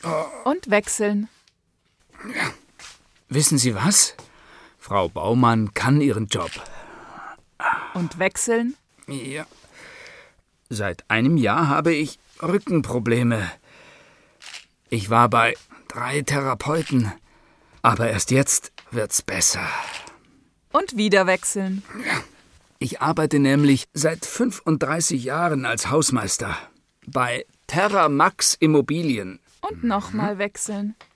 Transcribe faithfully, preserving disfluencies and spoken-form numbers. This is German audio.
Und wechseln. Ja. Wissen Sie was? Frau Baumann kann ihren Job. Und wechseln? Ja. Seit einem Jahr habe ich Rückenprobleme. Ich war bei drei Therapeuten, aber erst jetzt wird's besser. Und wieder wechseln. Ja. Ich arbeite nämlich seit fünfunddreißig Jahren als Hausmeister bei Terra Max Immobilien. Und nochmal wechseln.